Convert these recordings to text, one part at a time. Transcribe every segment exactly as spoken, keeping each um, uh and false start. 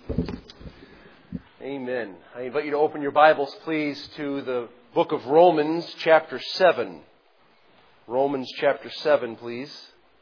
Amen. I invite you to open your Bibles, please, to the book of Romans, chapter seven. Romans, chapter seven, please.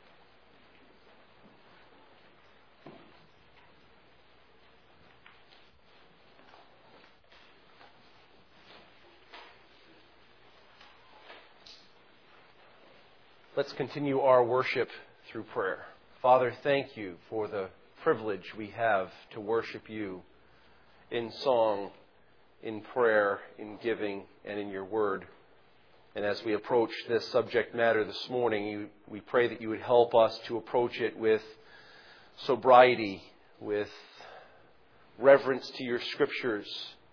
Let's continue our worship through prayer. Father, thank you for the privilege we have to worship you in song, in prayer, in giving, and in your word. And as we approach this subject matter this morning, you, we pray that you would help us to approach it with sobriety, with reverence to your scriptures,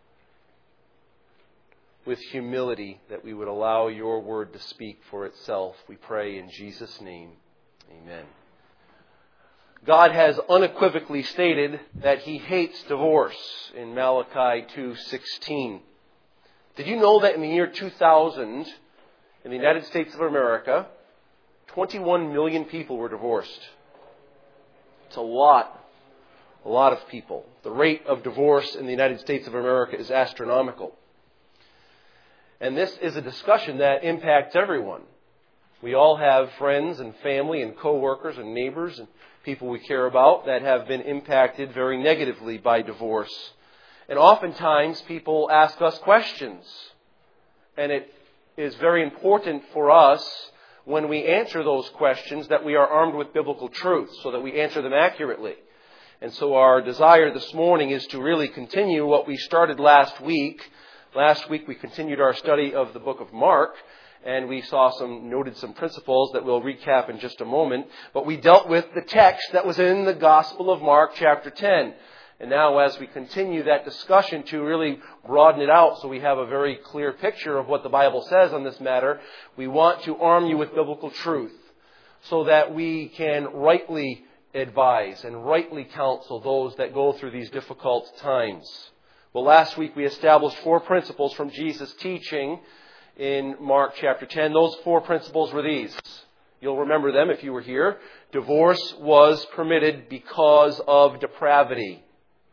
with humility, that we would allow your word to speak for itself. We pray in Jesus' name. Amen. God has unequivocally stated that He hates divorce in Malachi two sixteen. Did you know that in the year two thousand, in the United States of America, twenty-one million people were divorced? It's a lot, a lot of people. The rate of divorce in the United States of America is astronomical. And this is a discussion that impacts everyone. We all have friends and family and co-workers and neighbors and people we care about that have been impacted very negatively by divorce. And oftentimes people ask us questions. And it is very important for us when we answer those questions that we are armed with biblical truth so that we answer them accurately. And so our desire this morning is to really continue what we started last week. Last week we continued our study of the book of Mark. And we saw some, noted some principles that we'll recap in just a moment. But we dealt with the text that was in the Gospel of Mark, chapter ten. And now as we continue that discussion to really broaden it out so we have a very clear picture of what the Bible says on this matter, we want to arm you with biblical truth so that we can rightly advise and rightly counsel those that go through these difficult times. Well, last week we established four principles from Jesus' teaching in Mark chapter ten. Those four principles were these. You'll remember them if you were here. Divorce was permitted because of depravity.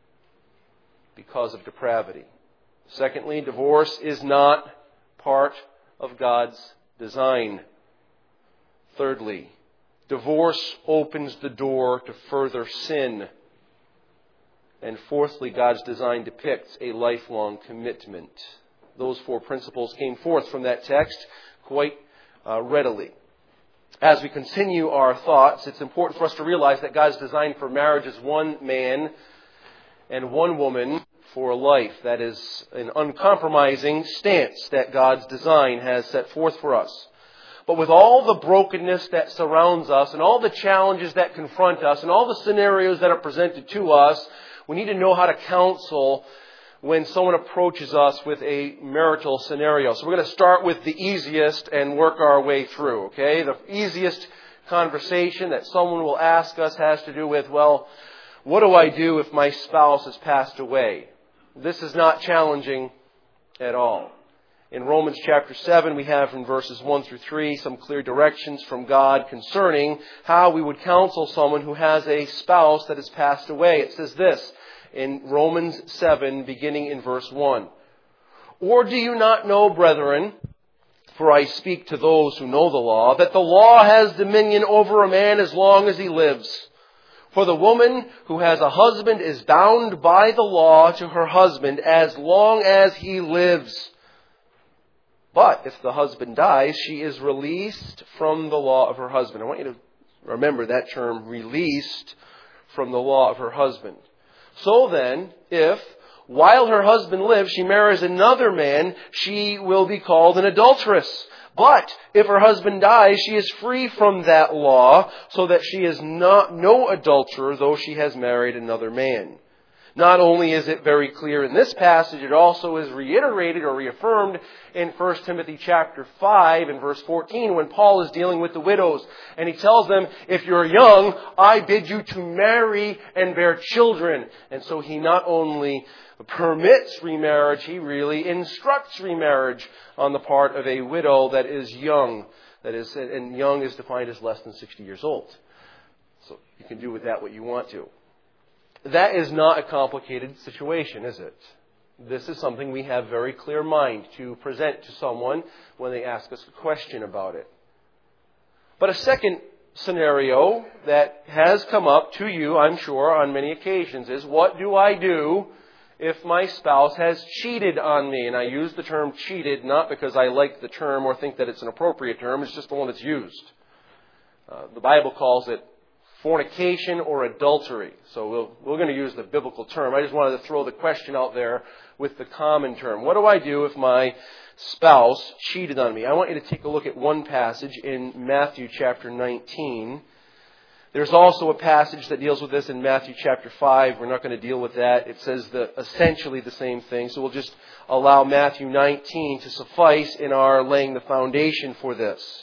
Because of depravity. Secondly, divorce is not part of God's design. Thirdly, divorce opens the door to further sin. And fourthly, God's design depicts a lifelong commitment. Those four principles came forth from that text quite uh, readily. As we continue our thoughts, it's important for us to realize that God's design for marriage is one man and one woman for life. That is an uncompromising stance that God's design has set forth for us. But with all the brokenness that surrounds us and all the challenges that confront us and all the scenarios that are presented to us, we need to know how to counsel when someone approaches us with a marital scenario. So we're going to start with the easiest and work our way through, okay? The easiest conversation that someone will ask us has to do with, well, what do I do if my spouse has passed away? This is not challenging at all. In Romans chapter seven, we have from verses one through three some clear directions from God concerning how we would counsel someone who has a spouse that has passed away. It says this in Romans seven, beginning in verse one. Or do you not know, brethren, for I speak to those who know the law, that the law has dominion over a man as long as he lives? For the woman who has a husband is bound by the law to her husband as long as he lives. But if the husband dies, she is released from the law of her husband. I want you to remember that term, released from the law of her husband. So then, if, while her husband lives, she marries another man, she will be called an adulteress. But if her husband dies, she is free from that law, so that she is not no adulterer, though she has married another man. Not only is it very clear in this passage, it also is reiterated or reaffirmed in First Timothy chapter five and verse fourteen when Paul is dealing with the widows. And he tells them, if you're young, I bid you to marry and bear children. And so he not only permits remarriage, he really instructs remarriage on the part of a widow that is young. That is, and young is defined as less than sixty years old. So you can do with that what you want to. that is not a complicated situation, is it? This is something we have very clear mind to present to someone when they ask us a question about it. But a second scenario that has come up to you, I'm sure, on many occasions is, what do I do if my spouse has cheated on me? And I use the term cheated not because I like the term or think that it's an appropriate term. It's just the one that's used. Uh, the Bible calls it fornication or adultery. So we'll, we're going to use the biblical term. I just wanted to throw the question out there with the common term. What do I do if my spouse cheated on me? I want you to take a look at one passage in Matthew chapter nineteen. There's also a passage that deals with this in Matthew chapter five. We're not going to deal with that. It says the, essentially the same thing. So we'll just allow Matthew nineteen to suffice in our laying the foundation for this.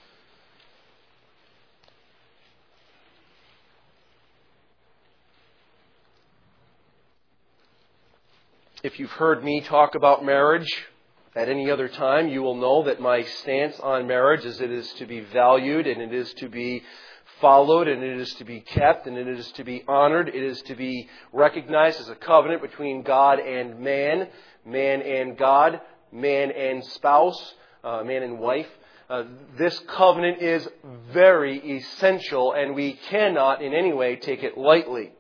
If you've heard me talk about marriage at any other time, you will know that my stance on marriage is it is to be valued and it is to be followed and it is to be kept and it is to be honored. It is to be recognized as a covenant between God and man, man and God, man and spouse, uh, man and wife. Uh, this covenant is very essential and we cannot in any way take it lightly.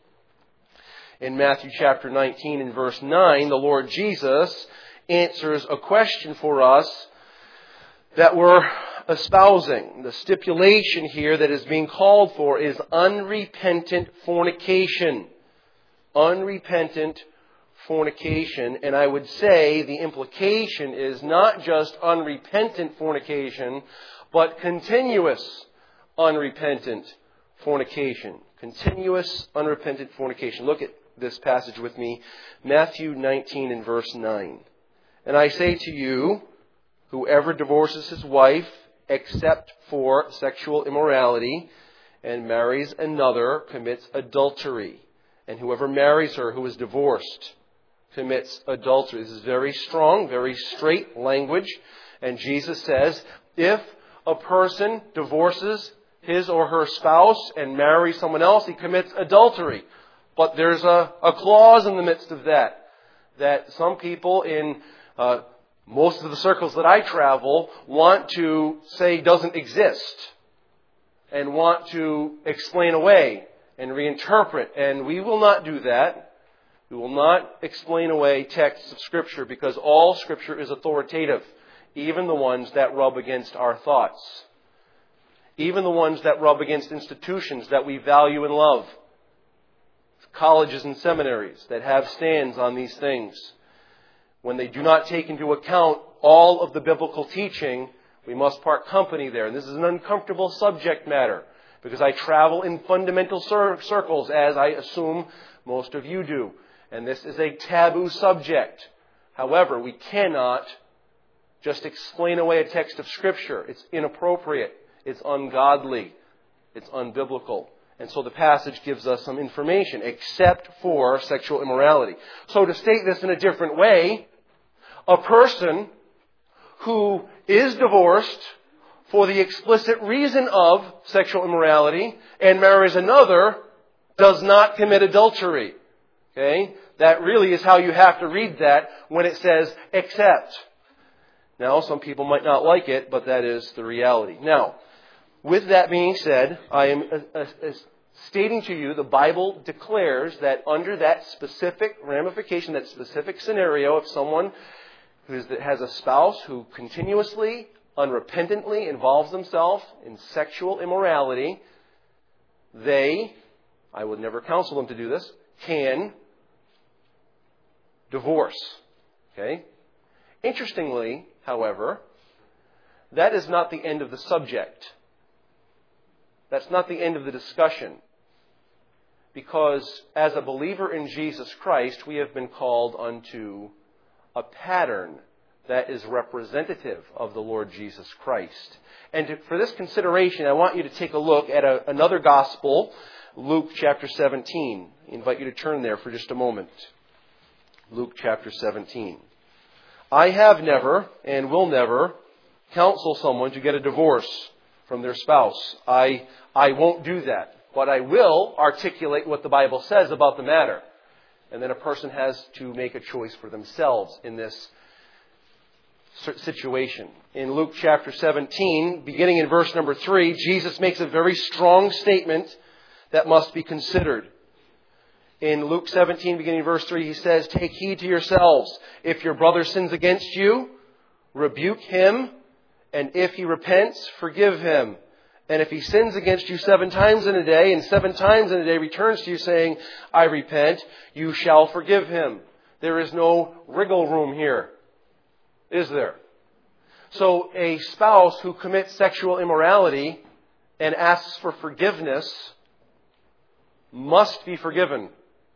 In Matthew chapter nineteen and verse nine, the Lord Jesus answers a question for us that we're espousing. The stipulation here that is being called for is unrepentant fornication. Unrepentant fornication. And I would say the implication is not just unrepentant fornication, but continuous unrepentant fornication. Continuous unrepentant fornication. Look at this passage with me, Matthew nineteen and verse nine. And I say to you, whoever divorces his wife except for sexual immorality and marries another commits adultery. And whoever marries her who is divorced commits adultery. This is very strong, very straight language. And Jesus says, if a person divorces his or her spouse and marries someone else, he commits adultery. But there's a, a clause in the midst of that, that some people in uh, most of the circles that I travel want to say doesn't exist and want to explain away and reinterpret. And we will not do that. We will not explain away texts of Scripture because all Scripture is authoritative, even the ones that rub against our thoughts, even the ones that rub against institutions that we value and love. Colleges and seminaries that have stands on these things. When they do not take into account all of the biblical teaching, we must part company there. And this is an uncomfortable subject matter because I travel in fundamental cir- circles, as I assume most of you do. And this is a taboo subject. However, we cannot just explain away a text of Scripture. It's inappropriate. It's ungodly. It's unbiblical. And so the passage gives us some information, except for sexual immorality. So to state this in a different way, a person who is divorced for the explicit reason of sexual immorality and marries another does not commit adultery. Okay? That really is how you have to read that when it says except. Now, some people might not like it, but that is the reality. Now, with that being said, I am uh, uh, stating to you the Bible declares that under that specific ramification, that specific scenario of someone who is, has a spouse who continuously, unrepentantly involves themselves in sexual immorality, they, I would never counsel them to do this, can divorce. Okay? Interestingly, however, that is not the end of the subject. That's not the end of the discussion. Because as a believer in Jesus Christ, we have been called unto a pattern that is representative of the Lord Jesus Christ. And to, for this consideration, I want you to take a look at a, another gospel, Luke chapter seventeen. I invite you to turn there for just a moment. Luke chapter seventeen. I have never and will never counsel someone to get a divorce from their spouse. I I won't do that. but I will articulate what the Bible says about the matter. And then a person has to make a choice for themselves in this situation. In Luke chapter seventeen, beginning in verse number three, Jesus makes a very strong statement that must be considered. In Luke seventeen, beginning in verse three, he says, "Take heed to yourselves. If your brother sins against you, rebuke him, and if he repents, forgive him. And if he sins against you seven times in a day, and seven times in a day returns to you saying, 'I repent,' you shall forgive him." There is no wriggle room here, is there? So a spouse who commits sexual immorality and asks for forgiveness must be forgiven.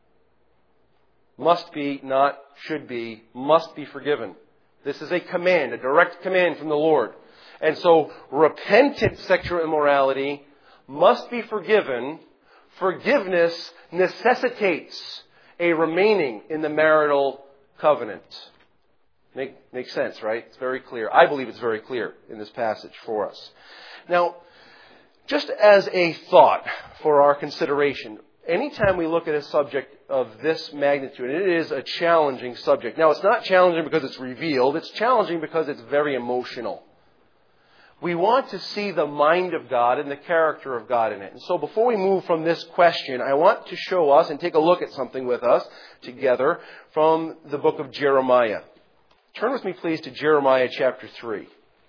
Must be, not should be, must be forgiven. This is a command, a direct command from the Lord. And so repentant sexual immorality must be forgiven. Forgiveness necessitates a remaining in the marital covenant. Make, makes sense, right? It's very clear. I believe it's very clear in this passage for us. Now, just as a thought for our consideration, anytime we look at a subject of this magnitude, and it is a challenging subject. Now, it's not challenging because it's revealed. It's challenging because it's very emotional. We want to see the mind of God and the character of God in it. And so before we move from this question, I want to show us and take a look at something with us together from the book of Jeremiah. Turn with me, please, to Jeremiah chapter three.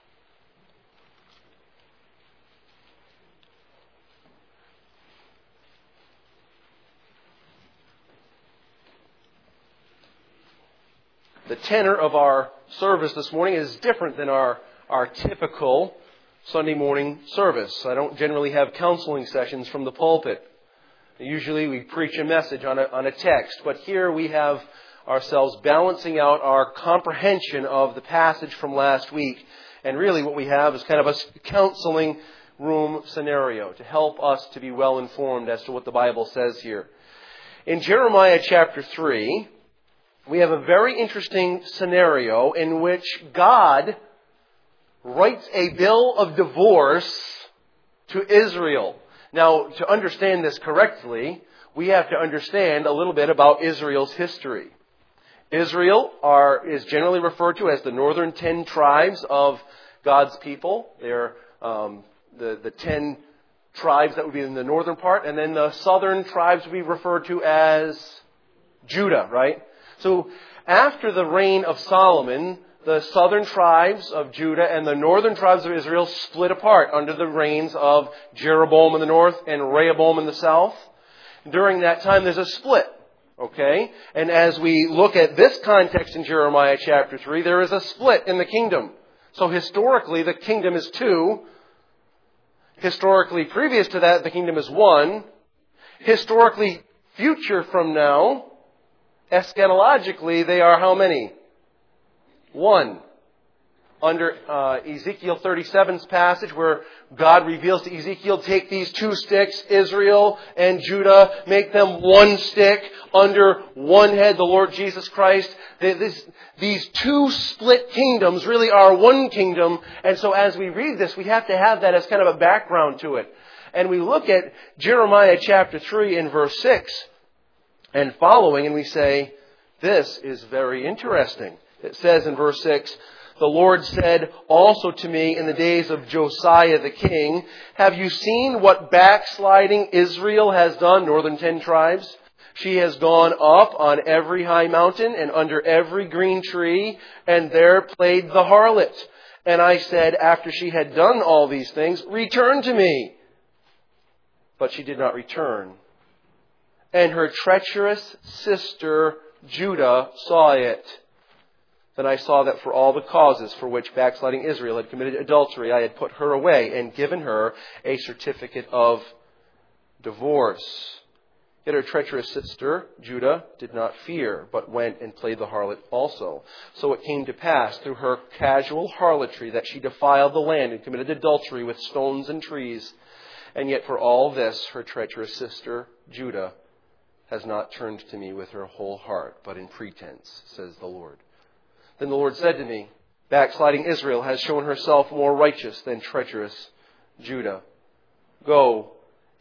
The tenor of our service this morning is different than our, our typical Sunday morning service. I don't generally have counseling sessions from the pulpit. Usually we preach a message on a, on a text, but here we have ourselves balancing out our comprehension of the passage from last week. And really what we have is kind of a counseling room scenario to help us to be well informed as to what the Bible says here. In Jeremiah chapter three, we have a very interesting scenario in which God writes a bill of divorce to Israel. Now, to understand this correctly, we have to understand a little bit about Israel's history. Israel are, is generally referred to as the northern ten tribes of God's people. They're um, the, the ten tribes that would be in the northern part, and then the southern tribes would be referred to as Judah, right? So after the reign of Solomon, the southern tribes of Judah and the northern tribes of Israel split apart under the reigns of Jeroboam in the north and Rehoboam in the south. During that time, there's a split. Okay? And as we look at this context in Jeremiah chapter three, there is a split in the kingdom. So historically, the kingdom is two. Historically, previous to that, the kingdom is one. Historically, future from now, eschatologically, they are how many? One. Under uh, Ezekiel thirty-seven's passage where God reveals to Ezekiel, take these two sticks, Israel and Judah, make them one stick under one head, the Lord Jesus Christ. They, this, these two split kingdoms really are one kingdom. And so as we read this, we have to have that as kind of a background to it. And we look at Jeremiah chapter three and verse six and following, and we say, this is very interesting. It says in verse six, the Lord said also to me in the days of Josiah the king, have you seen what backsliding Israel has done, northern ten tribes? She has gone up on every high mountain and under every green tree, and there played the harlot. And I said, after she had done all these things, return to me. But she did not return. And her treacherous sister Judah saw it. Then I saw that for all the causes for which backsliding Israel had committed adultery, I had put her away and given her a certificate of divorce. Yet her treacherous sister, Judah, did not fear, but went and played the harlot also. So it came to pass through her casual harlotry that she defiled the land and committed adultery with stones and trees. And yet for all this, her treacherous sister, Judah, has not turned to me with her whole heart, but in pretense, says the Lord. Then the Lord said to me, backsliding Israel has shown herself more righteous than treacherous Judah. Go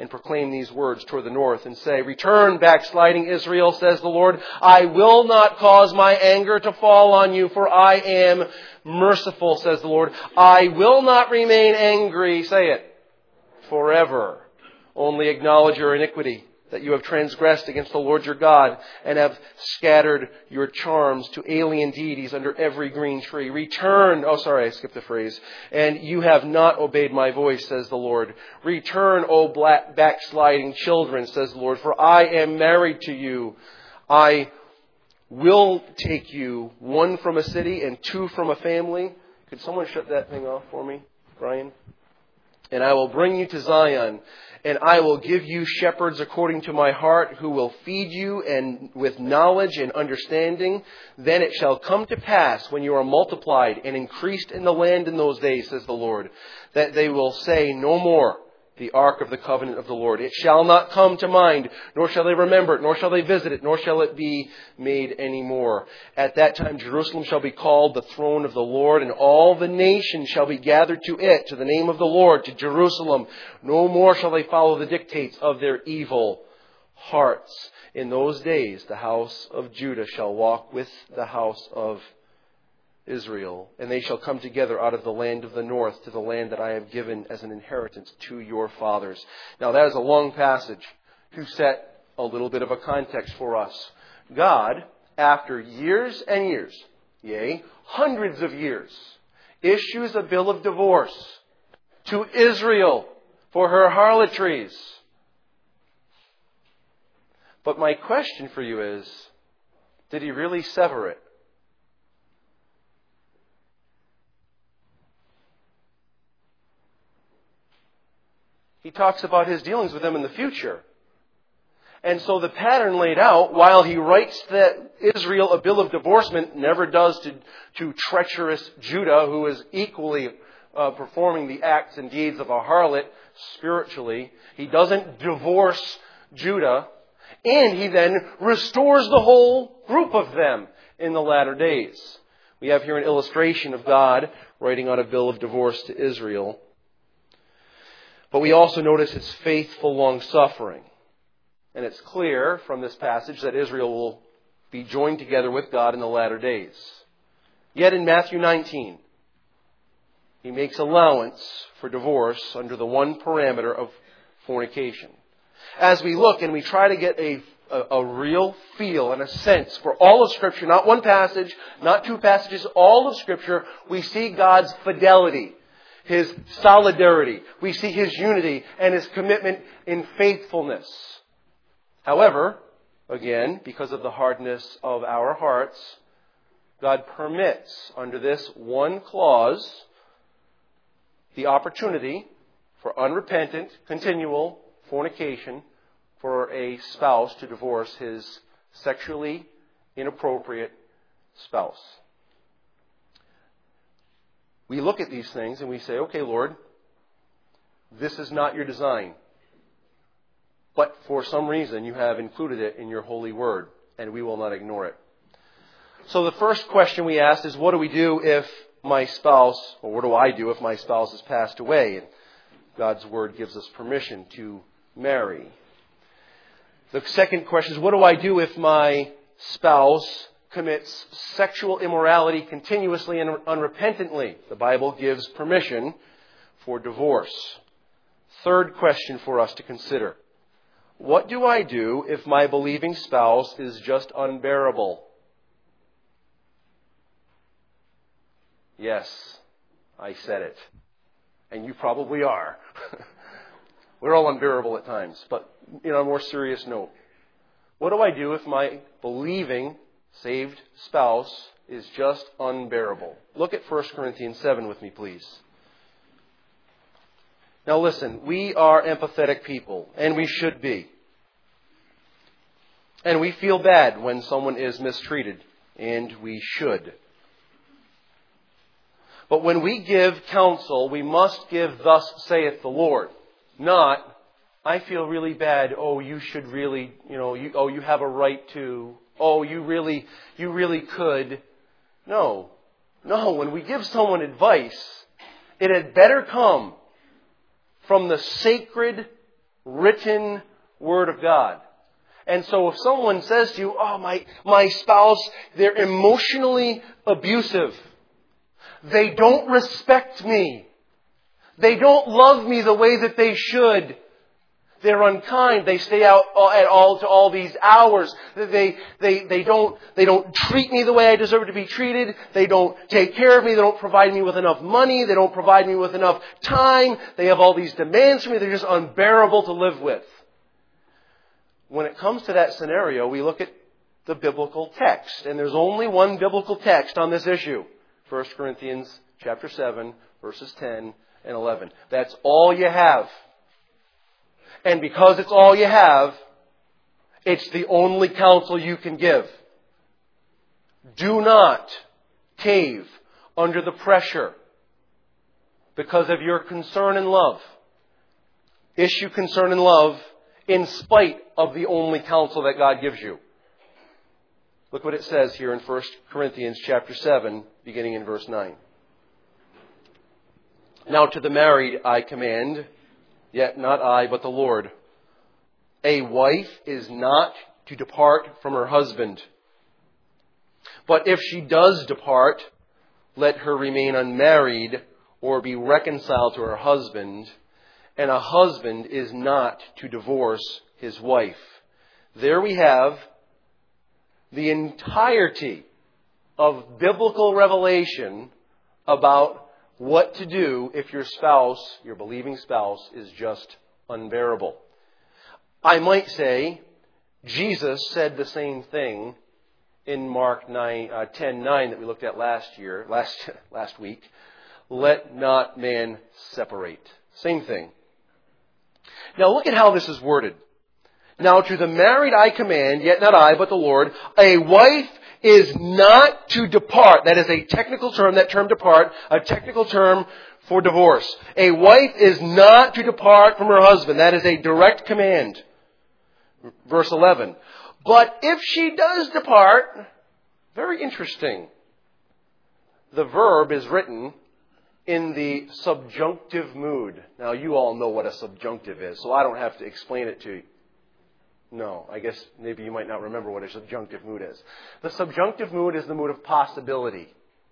and proclaim these words toward the north and say, "Return, backsliding Israel, says the Lord. I will not cause my anger to fall on you, for I am merciful, says the Lord. I will not remain angry," say it, "forever. Only acknowledge your iniquity, that you have transgressed against the Lord your God, and have scattered your charms to alien deities under every green tree. Return," oh sorry, I skipped a phrase, "and you have not obeyed my voice, says the Lord. Return, O black backsliding children, says the Lord, for I am married to you. I will take you, one from a city and two from a family." Could someone shut that thing off for me, Brian? "And I will bring you to Zion, and I will give you shepherds according to my heart, who will feed you and with knowledge and understanding. Then it shall come to pass, when you are multiplied and increased in the land in those days, says the Lord, that they will say no more, the ark of the covenant of the Lord. It shall not come to mind, nor shall they remember it, nor shall they visit it, nor shall it be made any more. At that time Jerusalem shall be called the throne of the Lord, and all the nations shall be gathered to it, to the name of the Lord, to Jerusalem. No more shall they follow the dictates of their evil hearts. In those days the house of Judah shall walk with the house of Israel, and they shall come together out of the land of the north to the land that I have given as an inheritance to your fathers." Now that is a long passage to set a little bit of a context for us. God, after years and years, yea, hundreds of years, issues a bill of divorce to Israel for her harlotries. But my question for you is, did he really sever it? He talks about his dealings with them in the future. And so the pattern laid out, while he writes that Israel a bill of divorcement, never does to, to treacherous Judah, who is equally uh, performing the acts and deeds of a harlot spiritually. He doesn't divorce Judah. And he then restores the whole group of them in the latter days. We have here an illustration of God writing out a bill of divorce to Israel. But we also notice his faithful long-suffering. And it's clear from this passage that Israel will be joined together with God in the latter days. Yet in Matthew nineteen, he makes allowance for divorce under the one parameter of fornication. As we look and we try to get a, a, a real feel and a sense for all of Scripture, not one passage, not two passages, all of Scripture, we see God's fidelity, his solidarity. We see his unity and his commitment in faithfulness. However, again, because of the hardness of our hearts, God permits under this one clause the opportunity for unrepentant, continual fornication for a spouse to divorce his sexually inappropriate spouse. We look at these things and we say, "Okay, Lord, this is not your design. But for some reason you have included it in your holy word, and we will not ignore it." So the first question we ask is, what do we do if my spouse, or what do I do if my spouse has passed away? And God's word gives us permission to marry. The second question is, what do I do if my spouse commits sexual immorality continuously and unrepentantly? The Bible gives permission for divorce. Third question for us to consider. What do I do if my believing spouse is just unbearable? Yes, I said it. And you probably are. We're all unbearable at times. But on a more serious note, what do I do if my believing saved spouse is just unbearable? Look at First Corinthians seven with me, please. Now listen, we are empathetic people, and we should be. And we feel bad when someone is mistreated, and we should. But when we give counsel, we must give "thus saith the Lord," not "I feel really bad, oh, you should really, you know, you, oh, you have a right to, oh, you really, you really could." No. No, when we give someone advice, it had better come from the sacred written Word of God. And so if someone says to you, oh, my, my spouse, they're emotionally abusive. They don't respect me. They don't love me the way that they should. They're unkind. They stay out at all to all these hours. They, they, they don't, they don't treat me the way I deserve to be treated. They don't take care of me. They don't provide me with enough money. They don't provide me with enough time. They have all these demands from me. They're just unbearable to live with. When it comes to that scenario, we look at the biblical text. And there's only one biblical text on this issue. First Corinthians chapter seven, verses ten and eleven. That's all you have. And because it's all you have, it's the only counsel you can give. Do not cave under the pressure because of your concern and love. Issue concern and love in spite of the only counsel that God gives you. Look what it says here in First Corinthians chapter seven, beginning in verse nine. Now to the married I command, yet not I, but the Lord. A wife is not to depart from her husband. But if she does depart, let her remain unmarried or be reconciled to her husband. And a husband is not to divorce his wife. There we have the entirety of biblical revelation about what to do if your spouse, your believing spouse, is just unbearable. I might say, Jesus said the same thing in Mark nine, uh, ten nine that we looked at last year, last last week. Let not man separate. Same thing. Now look at how this is worded. Now to the married I command, yet not I, but the Lord, a wife is not to depart. That is a technical term, that term depart, a technical term for divorce. A wife is not to depart from her husband. That is a direct command. Verse eleven. But if she does depart, very interesting. The verb is written in the subjunctive mood. Now you all know what a subjunctive is, so I don't have to explain it to you. No, I guess maybe you might not remember what a subjunctive mood is. The subjunctive mood is the mood of possibility.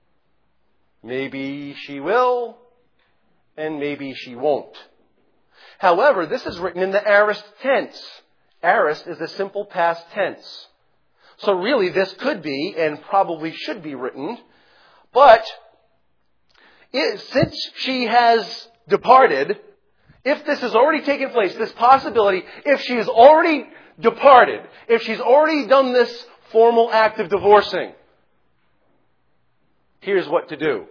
Maybe she will, and maybe she won't. However, this is written in the aorist tense. Aorist is a simple past tense. So really this could be, and probably should be written, but it, since she has departed, if this has already taken place, this possibility, if she has already departed, if she's already done this formal act of divorcing, here's what to do.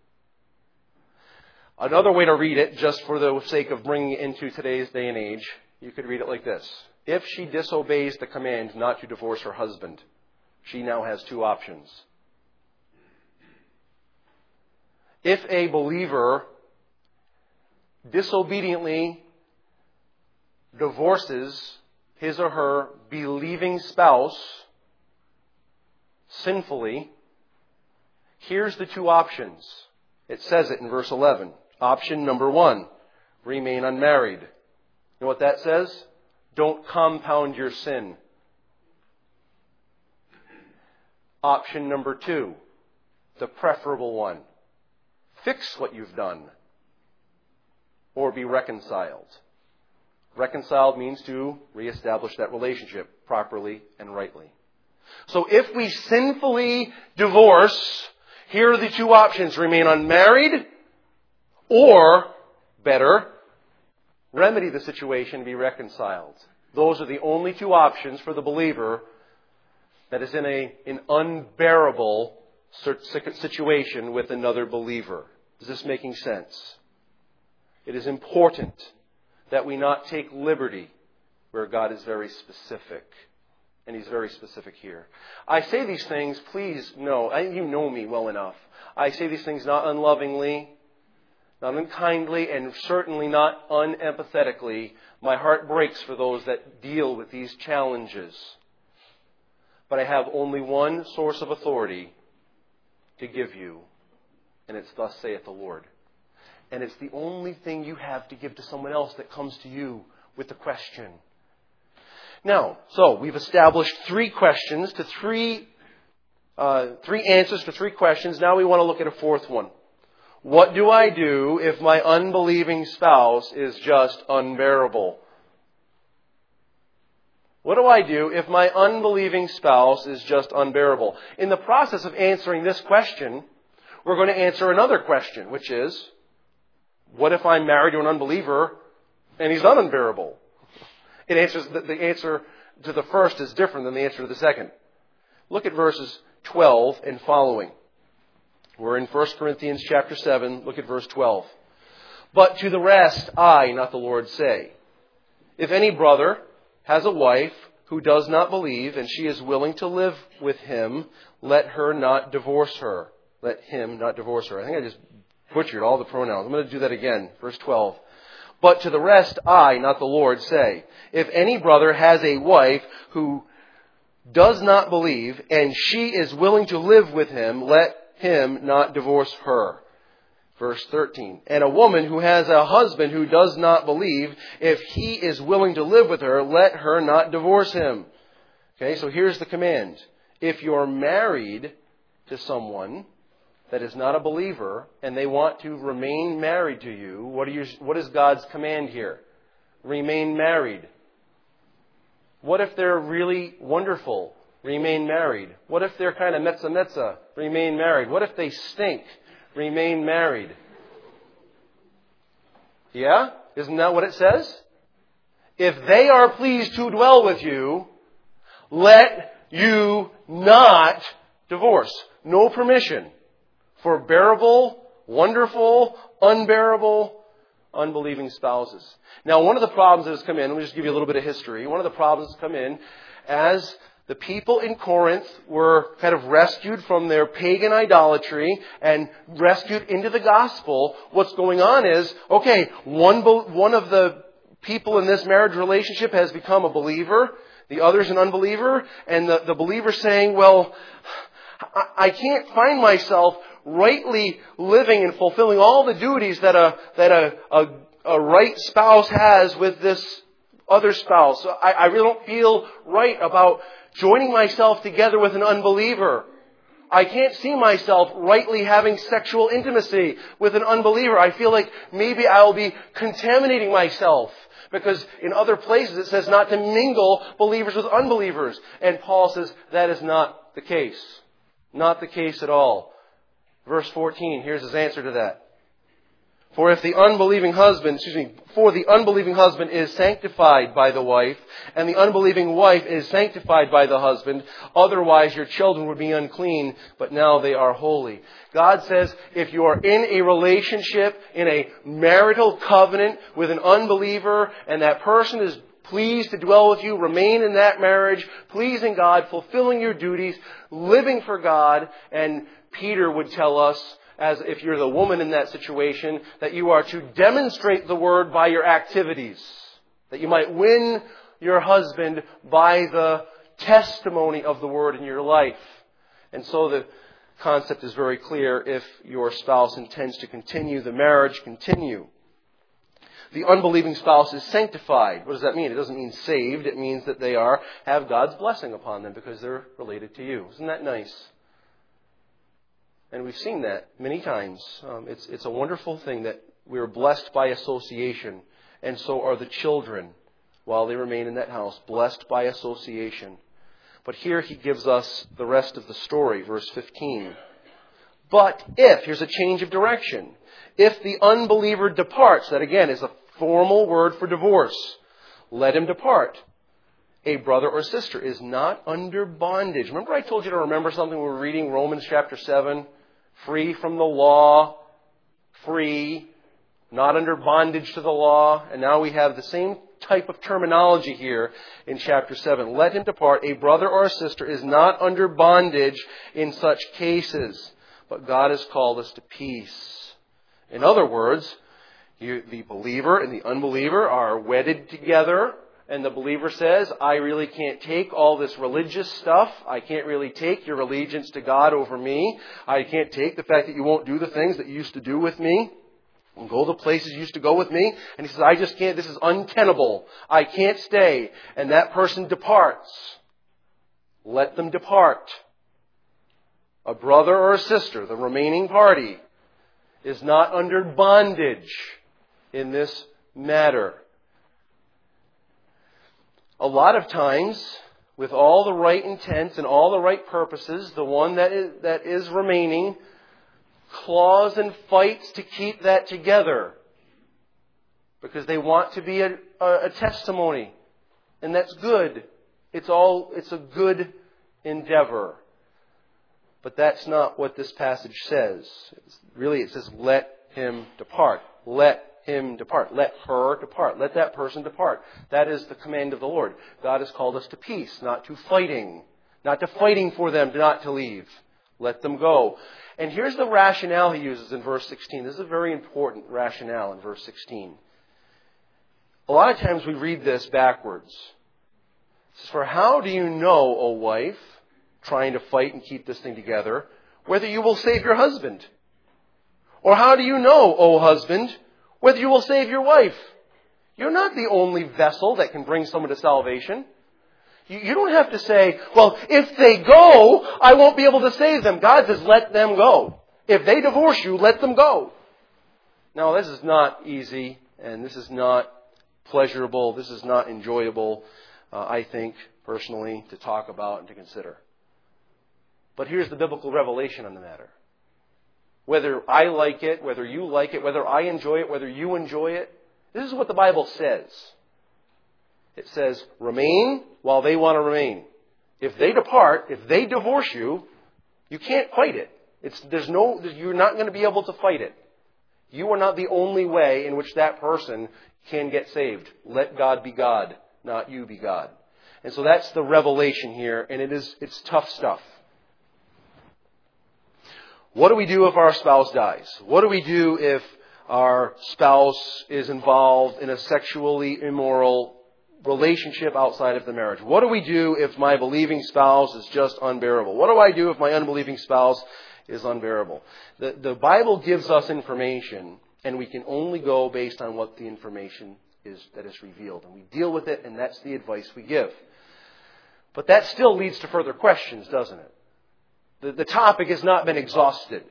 Another way to read it, just for the sake of bringing it into today's day and age, you could read it like this. If she disobeys the command not to divorce her husband, she now has two options. If a believer disobediently divorces his or her believing spouse sinfully, here's the two options. It says it in verse eleven. Option number one, remain unmarried. You know what that says? Don't compound your sin. Option number two, the preferable one. Fix what you've done or be reconciled. Reconciled means to reestablish that relationship properly and rightly. So if we sinfully divorce, here are the two options. Remain unmarried or, better, remedy the situation, be reconciled. Those are the only two options for the believer that is in a, an unbearable situation with another believer. Is this making sense? It is important that we not take liberty where God is very specific. And He's very specific here. I say these things, please know, and you know me well enough. I say these things not unlovingly, not unkindly, and certainly not unempathetically. My heart breaks for those that deal with these challenges. But I have only one source of authority to give you, and it's thus saith the Lord. And it's the only thing you have to give to someone else that comes to you with the question. Now, so we've established three questions to three, uh, three answers to three questions. Now we want to look at a fourth one. What do I do if my unbelieving spouse is just unbearable? What do I do if my unbelieving spouse is just unbearable? In the process of answering this question, we're going to answer another question, which is, what if I'm married to an unbeliever and he's not unbearable? It answers, the answer to the first is different than the answer to the second. Look at verses twelve and following. We're in First Corinthians chapter seven. Look at verse twelve. But to the rest, I, not the Lord, say, if any brother has a wife who does not believe and she is willing to live with him, let her not divorce her. Let him not divorce her. I think I just butchered all the pronouns. I'm going to do that again. Verse twelve. But to the rest, I, not the Lord, say, if any brother has a wife who does not believe and she is willing to live with him, let him not divorce her. Verse thirteen. And a woman who has a husband who does not believe, if he is willing to live with her, let her not divorce him. Okay, so here's the command. If you're married to someone that is not a believer and they want to remain married to you, what, are you, what is God's command here? Remain married. What if they're really wonderful? Remain married. What if they're kind of metza metza? Remain married. What if they stink? Remain married. Yeah? Isn't that what it says? If they are pleased to dwell with you, let you not divorce. No permission for bearable, wonderful, unbearable, unbelieving spouses. Now, one of the problems that has come in, let me just give you a little bit of history. One of the problems that's come in as the people in Corinth were kind of rescued from their pagan idolatry and rescued into the gospel. What's going on is, okay, one, one of the people in this marriage relationship has become a believer. The other's an unbeliever. And the, the believer's saying, well, I, I can't find myself rightly living and fulfilling all the duties that a that a, a, a right spouse has with this other spouse. So I, I really don't feel right about joining myself together with an unbeliever. I can't see myself rightly having sexual intimacy with an unbeliever. I feel like maybe I'll be contaminating myself. Because in other places it says not to mingle believers with unbelievers. And Paul says that is not the case. Not the case at all. Verse fourteen, here's his answer to that. For if the unbelieving husband, excuse me, for the unbelieving husband is sanctified by the wife, and the unbelieving wife is sanctified by the husband, otherwise your children would be unclean, but now they are holy. God says if you are in a relationship, in a marital covenant with an unbeliever, and that person is pleased to dwell with you, remain in that marriage, pleasing God, fulfilling your duties, living for God, and Peter would tell us, as if you're the woman in that situation, that you are to demonstrate the word by your activities. That you might win your husband by the testimony of the word in your life. And so the concept is very clear. If your spouse intends to continue the marriage, continue. The unbelieving spouse is sanctified. What does that mean? It doesn't mean saved. It means that they are have God's blessing upon them because they're related to you. Isn't that nice? And we've seen that many times. Um, it's, it's a wonderful thing that we're blessed by association. And so are the children while they remain in that house. Blessed by association. But here he gives us the rest of the story. Verse fifteen. But if, here's a change of direction. If the unbeliever departs, that again is a formal word for divorce. Let him depart. A brother or sister is not under bondage. Remember I told you to remember something when we were reading Romans chapter seven? Free from the law, free, not under bondage to the law. And now we have the same type of terminology here in chapter seven. Let him depart. A brother or a sister is not under bondage in such cases. But God has called us to peace. In other words, you, the believer and the unbeliever are wedded together. And the believer says, I really can't take all this religious stuff. I can't really take your allegiance to God over me. I can't take the fact that you won't do the things that you used to do with me. And go the places you used to go with me. And he says, I just can't, this is untenable. I can't stay. And that person departs. Let them depart. A brother or a sister, the remaining party, is not under bondage in this matter. A lot of times, with all the right intents and all the right purposes, the one that is, that is remaining claws and fights to keep that together because they want to be a, a, a testimony, and that's good. It's all it's a good endeavor, but that's not what this passage says. It's, really, it says, "Let him depart. Let him depart. Let her depart. Let that person depart." That is the command of the Lord. God has called us to peace, not to fighting, not to fighting for them, not to leave. Let them go. And here's the rationale he uses in verse sixteen. This is a very important rationale in verse sixteen. A lot of times we read this backwards. It says, "For how do you know, O wife, trying to fight and keep this thing together, whether you will save your husband? Or how do you know, O husband, whether you will save your wife? You're not the only vessel that can bring someone to salvation. You don't have to say, well, if they go, I won't be able to save them." God says, let them go. If they divorce you, let them go. Now, this is not easy, and this is not pleasurable. This is not enjoyable, uh, I think, personally, to talk about and to consider. But here's the biblical revelation on the matter. Whether I like it, whether you like it, whether I enjoy it, whether you enjoy it, this is what the Bible says. It says, remain while they want to remain. If they depart, if they divorce you, you can't fight it. It's, there's no, you're not going to be able to fight it. You are not the only way in which that person can get saved. Let God be God, not you be God. And so that's the revelation here, and it is, it's tough stuff. What do we do if our spouse dies? What do we do if our spouse is involved in a sexually immoral relationship outside of the marriage? What do we do if my believing spouse is just unbearable? What do I do if my unbelieving spouse is unbearable? The, the Bible gives us information, and we can only go based on what the information is that is revealed. And we deal with it, and that's the advice we give. But that still leads to further questions, doesn't it? The, the topic has not been exhausted.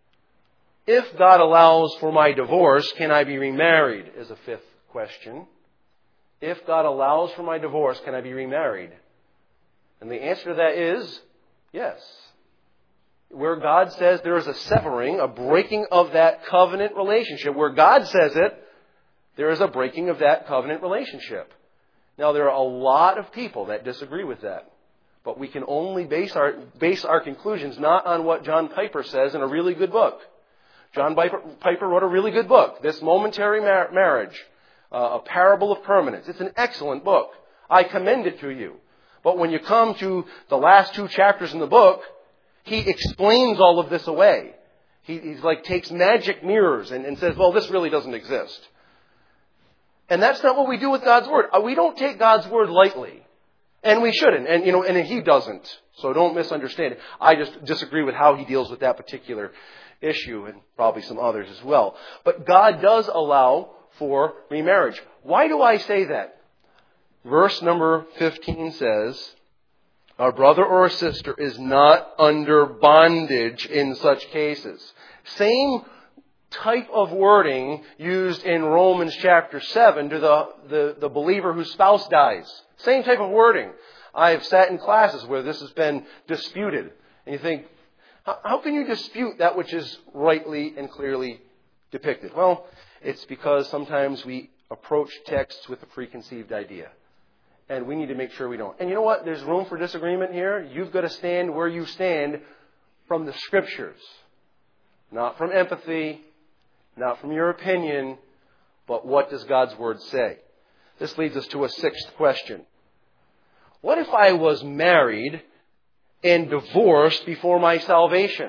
If God allows for my divorce, can I be remarried? Is a fifth question. If God allows for my divorce, can I be remarried? And the answer to that is yes. Where God says there is a severing, a breaking of that covenant relationship, where God says it, there is a breaking of that covenant relationship. Now, there are a lot of people that disagree with that. But we can only base our, base our conclusions not on what John Piper says in a really good book. John Piper, Piper wrote a really good book, This Momentary Mar- Marriage. Uh, a Parable of Permanence. It's an excellent book. I commend it to you. But when you come to the last two chapters in the book, he explains all of this away. He, he's like takes magic mirrors and, and says, well, this really doesn't exist. And that's not what we do with God's Word. We don't take God's Word lightly. And we shouldn't. And, you know, and he doesn't. So don't misunderstand it. I just disagree with how he deals with that particular issue, and probably some others as well. But God does allow for remarriage. Why do I say that? Verse number fifteen says, "Our brother or a sister is not under bondage in such cases." Same type of wording used in Romans chapter seven to the, the, the believer whose spouse dies. Same type of wording. I have sat in classes where this has been disputed. And you think, how, how can you dispute that which is rightly and clearly depicted? Well, it's because sometimes we approach texts with a preconceived idea. And we need to make sure we don't. And you know what? There's room for disagreement here. You've got to stand where you stand from the Scriptures. Not from empathy, not from your opinion, but what does God's Word say? This leads us to a sixth question. What if I was married and divorced before my salvation?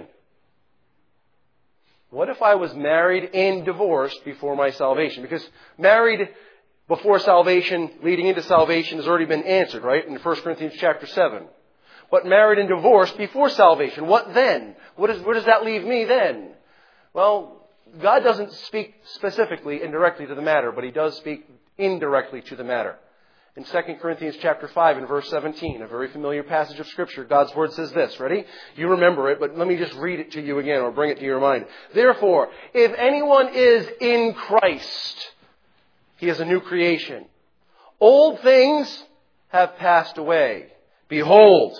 What if I was married and divorced before my salvation? Because married before salvation, leading into salvation, has already been answered, right? In First Corinthians chapter seven. But married and divorced before salvation, what then? What is, where does that leave me then? Well, God doesn't speak specifically and directly to the matter, but He does speak indirectly to the matter. In Second Corinthians chapter five and verse seventeen, a very familiar passage of Scripture, God's Word says this. Ready? You remember it, but let me just read it to you again or bring it to your mind. Therefore, if anyone is in Christ, he is a new creation. Old things have passed away. Behold.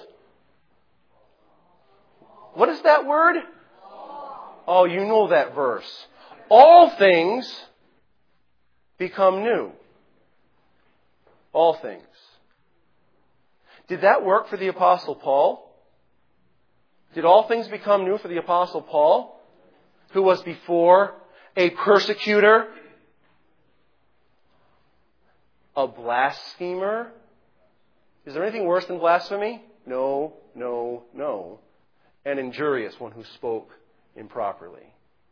What is that word? Oh, you know that verse. All things become new. All things. Did that work for the Apostle Paul? Did all things become new for the Apostle Paul, who was before a persecutor, a blasphemer? Is there anything worse than blasphemy? No, no, no. An injurious one who spoke improperly.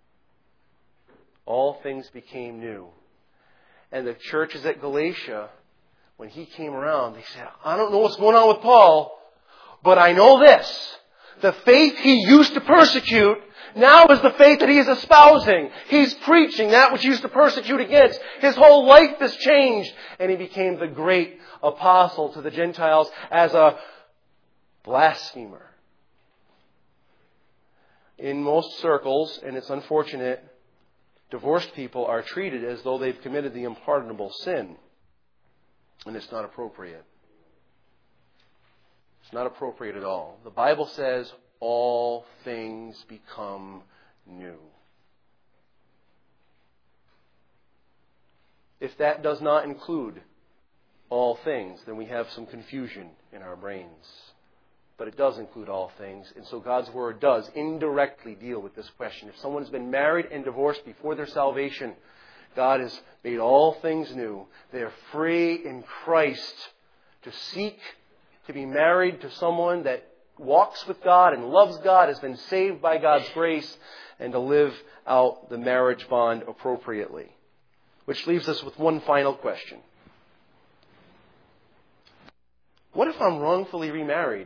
All things became new. And the churches at Galatia, when he came around, they said, I don't know what's going on with Paul, but I know this. The faith he used to persecute now is the faith that he is espousing. He's preaching that which he used to persecute against. His whole life has changed. And he became the great apostle to the Gentiles as a blasphemer. In most circles, and it's unfortunate, divorced people are treated as though they've committed the unpardonable sin. And it's not appropriate. It's not appropriate at all. The Bible says all things become new. If that does not include all things, then we have some confusion in our brains. But it does include all things. And so God's Word does indirectly deal with this question. If someone has been married and divorced before their salvation, God has made all things new. They are free in Christ to seek to be married to someone that walks with God and loves God, has been saved by God's grace, and to live out the marriage bond appropriately. Which leaves us with one final question. What if I'm wrongfully remarried?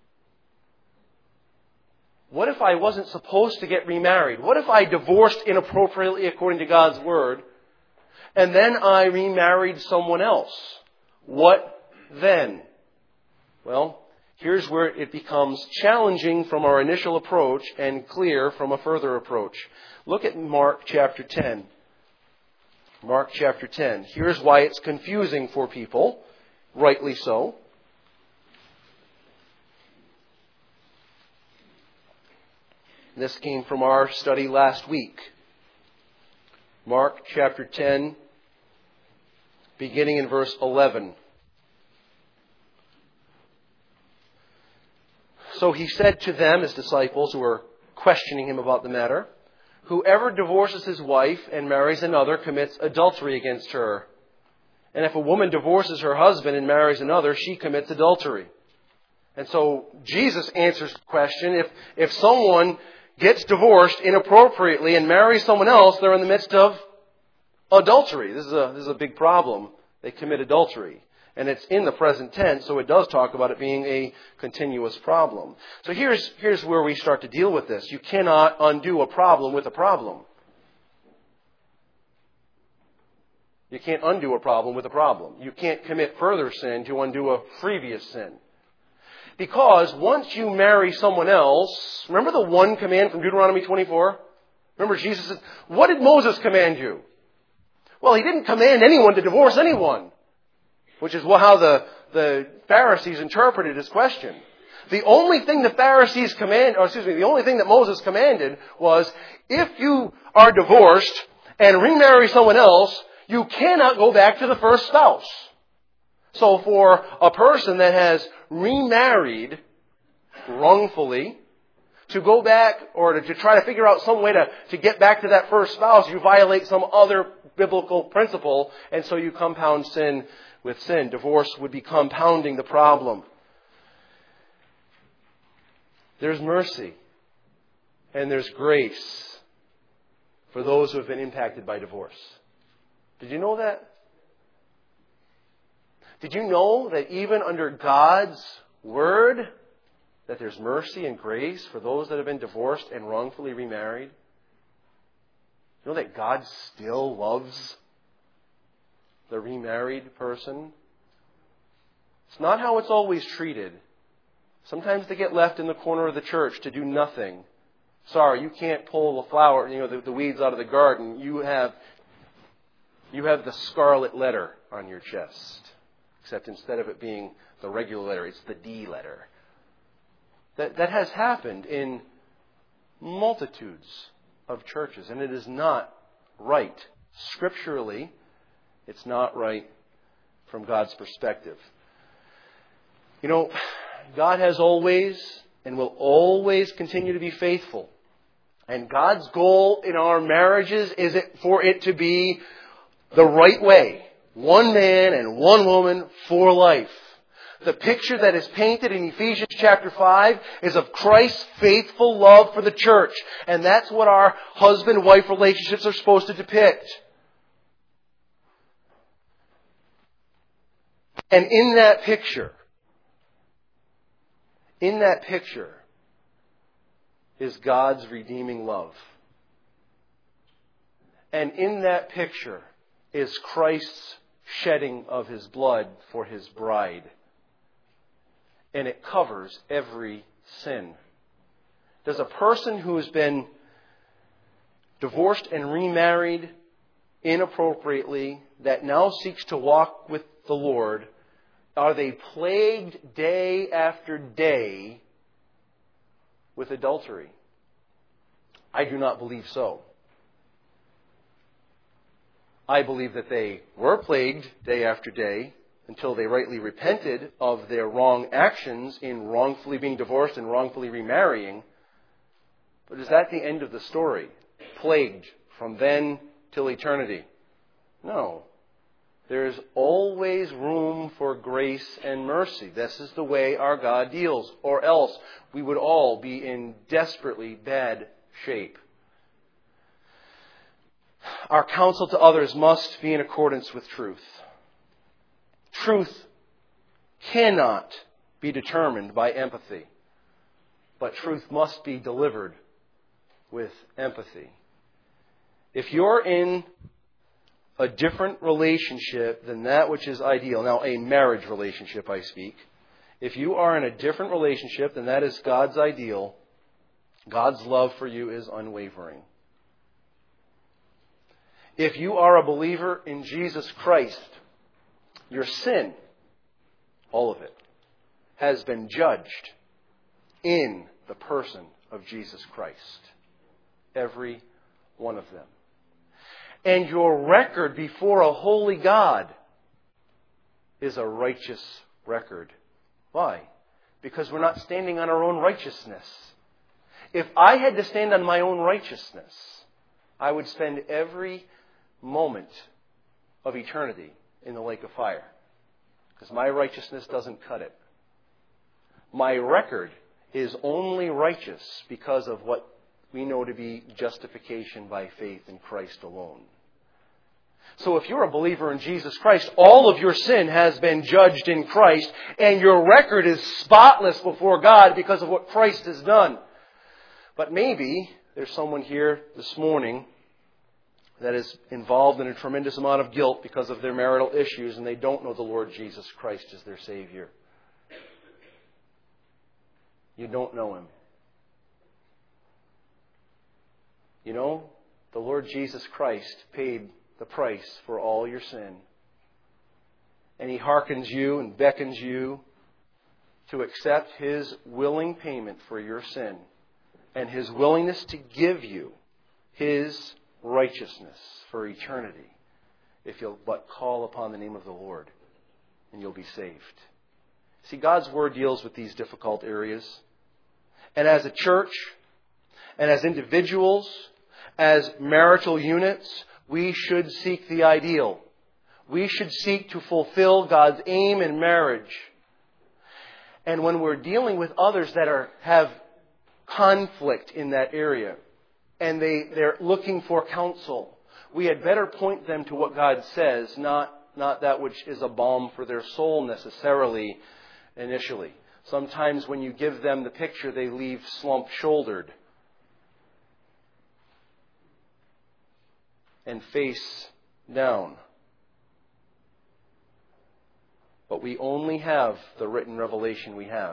What if I wasn't supposed to get remarried? What if I divorced inappropriately according to God's Word, and then I remarried someone else? What then? Well, here's where it becomes challenging from our initial approach and clear from a further approach. Look at Mark chapter ten. Mark chapter ten. Here's why it's confusing for people, rightly so. This came from our study last week. Mark chapter ten, beginning in verse eleven. So he said to them, his disciples who were questioning him about the matter, whoever divorces his wife and marries another commits adultery against her. And if a woman divorces her husband and marries another, she commits adultery. And so Jesus answers the question, if, if someone gets divorced inappropriately and marries someone else, they're in the midst of adultery. This is a, this is a big problem. They commit adultery. And it's in the present tense, so it does talk about it being a continuous problem. So here's, here's where we start to deal with this. You cannot undo a problem with a problem. You can't undo a problem with a problem. You can't commit further sin to undo a previous sin. Because once you marry someone else, remember the one command from Deuteronomy twenty-four? Remember Jesus said, what did Moses command you? Well, he didn't command anyone to divorce anyone. Which is how the, the Pharisees interpreted his question. The only thing the Pharisees command, or excuse me, the only thing that Moses commanded was, if you are divorced and remarry someone else, you cannot go back to the first spouse. So for a person that has remarried wrongfully, to go back or to, to try to figure out some way to, to get back to that first spouse, you violate some other biblical principle, and so you compound sin with sin. Divorce would be compounding the problem. There's mercy and there's grace for those who have been impacted by divorce. Did you know that? Did you know that even under God's Word, that there's mercy and grace for those that have been divorced and wrongfully remarried? You know that God still loves the remarried person? It's not how it's always treated. Sometimes they get left in the corner of the church to do nothing. Sorry, you can't pull the flower, you know, the, the weeds out of the garden. You have, you have the scarlet letter on your chest. Except instead of it being the regular letter, it's the D letter. That, that has happened in multitudes of churches, and it is not right. Scripturally, it's not right from God's perspective. You know, God has always and will always continue to be faithful. And God's goal in our marriages is it for it to be the right way. One man and one woman for life. The picture that is painted in Ephesians chapter five is of Christ's faithful love for the church. And that's what our husband-wife relationships are supposed to depict. And in that picture, in that picture is God's redeeming love. And in that picture is Christ's shedding of His blood for His bride. And it covers every sin. Does a person who has been divorced and remarried inappropriately, that now seeks to walk with the Lord, are they plagued day after day with adultery? I do not believe so. I believe that they were plagued day after day until they rightly repented of their wrong actions in wrongfully being divorced and wrongfully remarrying. But is that the end of the story? Plagued from then till eternity? No. There's always room for grace and mercy. This is the way our God deals. Or else we would all be in desperately bad shape. Our counsel to others must be in accordance with truth. Truth cannot be determined by empathy, but truth must be delivered with empathy. If you're in a different relationship than that which is ideal, now a marriage relationship I speak, if you are in a different relationship than that is God's ideal, God's love for you is unwavering. If you are a believer in Jesus Christ, your sin, all of it, has been judged in the person of Jesus Christ. Every one of them. And your record before a holy God is a righteous record. Why? Because we're not standing on our own righteousness. If I had to stand on my own righteousness, I would spend every moment of eternity in the lake of fire. Because my righteousness doesn't cut it. My record is only righteous because of what we know to be justification by faith in Christ alone. So if you're a believer in Jesus Christ, all of your sin has been judged in Christ, and your record is spotless before God because of what Christ has done. But maybe there's someone here this morning that is involved in a tremendous amount of guilt because of their marital issues, and they don't know the Lord Jesus Christ as their Savior. You don't know Him. You know, the Lord Jesus Christ paid the price for all your sin. And He hearkens you and beckons you to accept His willing payment for your sin and His willingness to give you His righteousness for eternity if you'll but call upon the name of the Lord, and you'll be saved. See, God's Word deals with these difficult areas. And as a church, and as individuals, as marital units, we should seek the ideal. We should seek to fulfill God's aim in marriage. And when we're dealing with others that are have conflict in that area, and they, they're looking for counsel, we had better point them to what God says, not, not that which is a balm for their soul necessarily initially. Sometimes when you give them the picture, they leave slump-shouldered. and face down. But we only have the written revelation we have.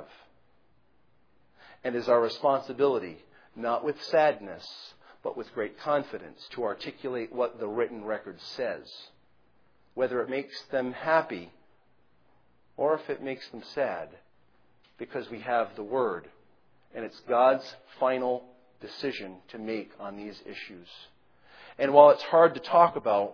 And it is our responsibility, not with sadness, but with great confidence, to articulate what the written record says. Whether it makes them happy or if it makes them sad, because we have the Word. And it's God's final decision to make on these issues. And while it's hard to talk about,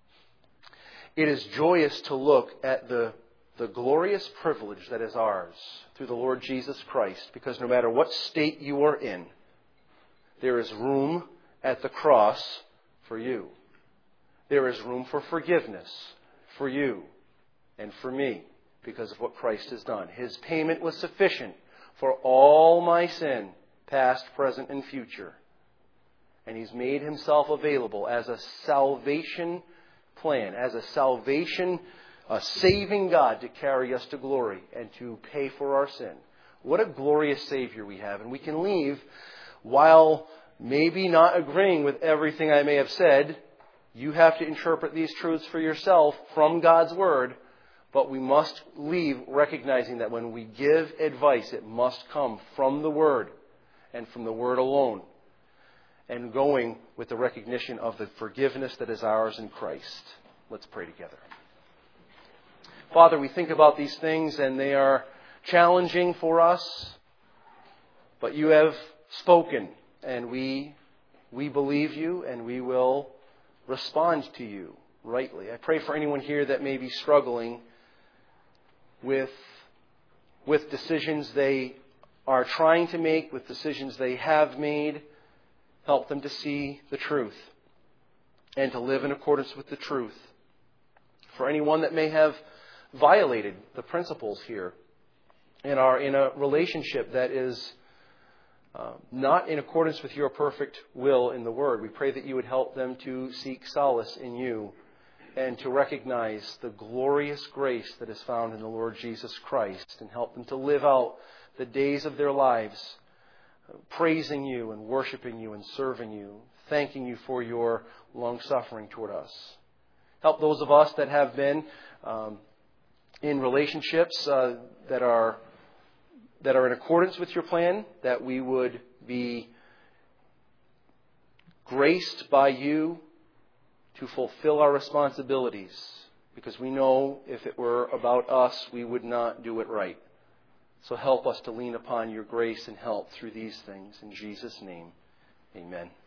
it is joyous to look at the, the glorious privilege that is ours through the Lord Jesus Christ, because no matter what state you are in, there is room at the cross for you. There is room for forgiveness for you and for me because of what Christ has done. His payment was sufficient for all my sin, past, present, and future. And He's made Himself available as a salvation plan, as a salvation, a saving God to carry us to glory and to pay for our sin. What a glorious Savior we have. And we can leave, while maybe not agreeing with everything I may have said. You have to interpret these truths for yourself from God's Word. But we must leave recognizing that when we give advice, it must come from the Word and from the Word alone. And going with the recognition of the forgiveness that is ours in Christ. Let's pray together. Father, we think about these things and they are challenging for us. But you have spoken and we we believe you and we will respond to you rightly. I pray for anyone here that may be struggling with, with decisions they are trying to make, with decisions they have made. Help them to see the truth and to live in accordance with the truth. For anyone that may have violated the principles here and are in a relationship that is uh, not in accordance with your perfect will in the Word, we pray that you would help them to seek solace in you and to recognize the glorious grace that is found in the Lord Jesus Christ, and help them to live out the days of their lives praising you and worshiping you and serving you, thanking you for your long-suffering toward us. Help those of us that have been um, in relationships uh, that are that are in accordance with your plan, that we would be graced by you to fulfill our responsibilities, because we know if it were about us, we would not do it right. So help us to lean upon your grace and help through these things. In Jesus' name, amen.